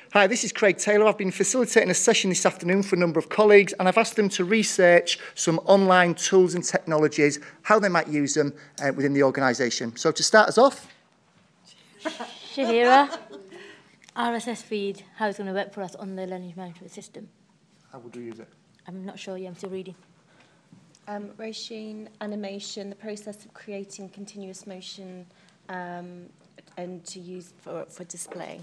Hi, this is Craig Taylor. I've been facilitating a session this afternoon for a number of colleagues, and I've asked them to research some online tools and technologies, how they might use them within the organisation. So to start us off... Shahira, RSS feed, how it's going to work for us on the learning management system. How would we use it? I'm not sure yet, I'm still reading. Roisin, animation, the process of creating continuous motion and to use for display.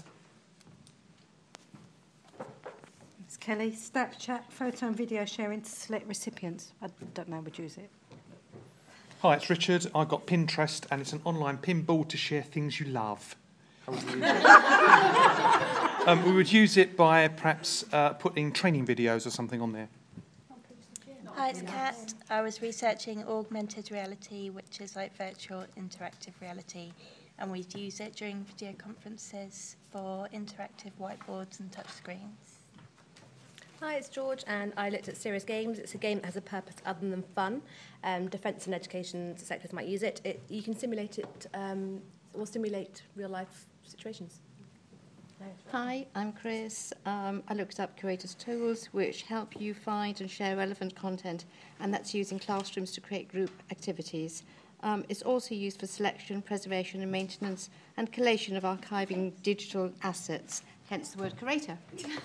Ms. Kelly, Snapchat, photo and video sharing to select recipients. I don't know how we'd use it. Hi, it's Richard. I've got Pinterest, and it's an online pinball to share things you love. How would we use it? We would use it by perhaps putting training videos or something on there. Hi, it's Kat. I was researching augmented reality, which is like virtual interactive reality, and we'd use it during video conferences for interactive whiteboards and touch screens. Hi, it's George, and I looked at Serious Games. It's a game that has a purpose other than fun. Defence and education sectors might use it. You can simulate it or simulate real-life situations. Hi, I'm Chris. I looked up Curator's Tools, which help you find and share relevant content, and that's using classrooms to create group activities. It's also used for selection, preservation and maintenance, and collation of archiving digital assets, hence the word curator.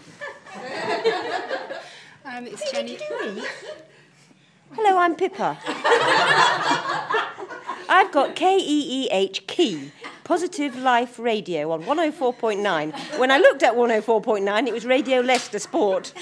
It's Jenny. Hello, I'm Pippa. I've got KEEH, Key, Positive Life Radio on 104.9. When I looked at 104.9, it was Radio Leicester Sport.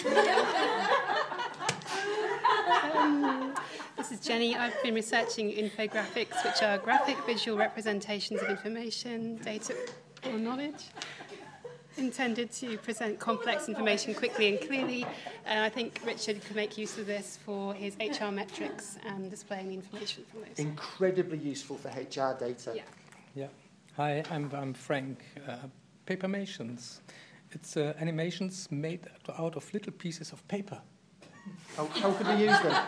This is Jenny. I've been researching infographics, which are graphic visual representations of information, data or knowledge, intended to present complex information quickly and clearly. I think Richard could make use of this for his HR metrics and displaying the information from those. Incredibly useful for HR data. Yeah. Hi, I'm Frank. Papermations. It's animations made out of little pieces of paper. How could we use them?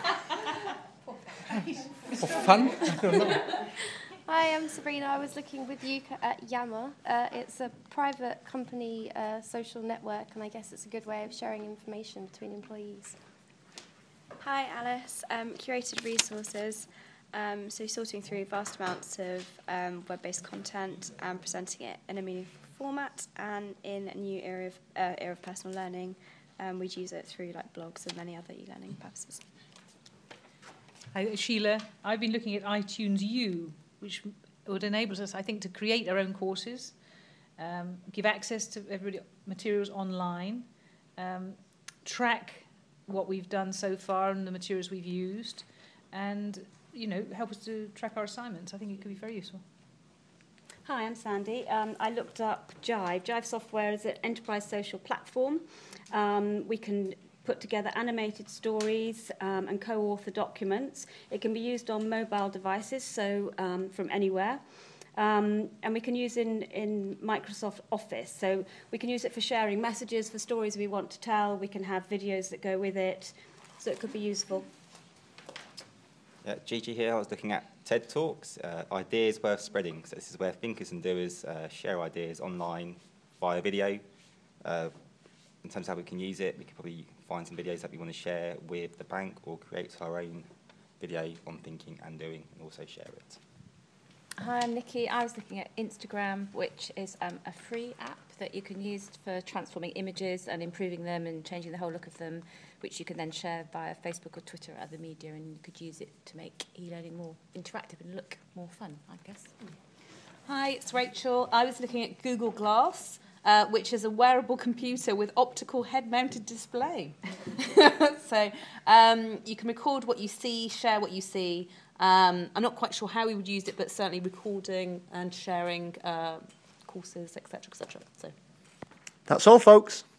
For fun? I don't know. Hi, I'm Sabrina. I was looking with you at Yammer. It's a private company social network, and I guess it's a good way of sharing information between employees. Hi, Alice. Curated resources. So sorting through vast amounts of web-based content and presenting it in a meaningful format, and in a new area of personal learning, we'd use it through like blogs and many other e-learning purposes. Hi, Sheila. I've been looking at iTunes U, which would enable us, I think, to create our own courses, give access to everybody materials online, track what we've done so far and the materials we've used, and help us to track our assignments. I think it could be very useful. Hi, I'm Sandy. I looked up Jive. Jive software is an enterprise social platform. We can put together animated stories and co-author documents. It can be used on mobile devices, so from anywhere. And we can use in Microsoft Office. So we can use it for sharing messages, for stories we want to tell. We can have videos that go with it. So it could be useful. Yeah, Gigi here. I was looking at TED Talks, ideas worth spreading. So this is where thinkers and doers share ideas online via video. In terms of how we can use it, we could probably find some videos that we want to share with the bank, or create our own video on thinking and doing and also share it. Hi, I'm Nikki. I was looking at Instagram, which is a free app that you can use for transforming images and improving them and changing the whole look of them, which you can then share via Facebook or Twitter or other media, and you could use it to make e-learning more interactive and look more fun, I guess. Hi, it's Rachel. I was looking at Google Glass, which is a wearable computer with optical head-mounted display. So you can record what you see, share what you see. I'm not quite sure how we would use it, but certainly recording and sharing courses, etc., etc. So That's all, folks.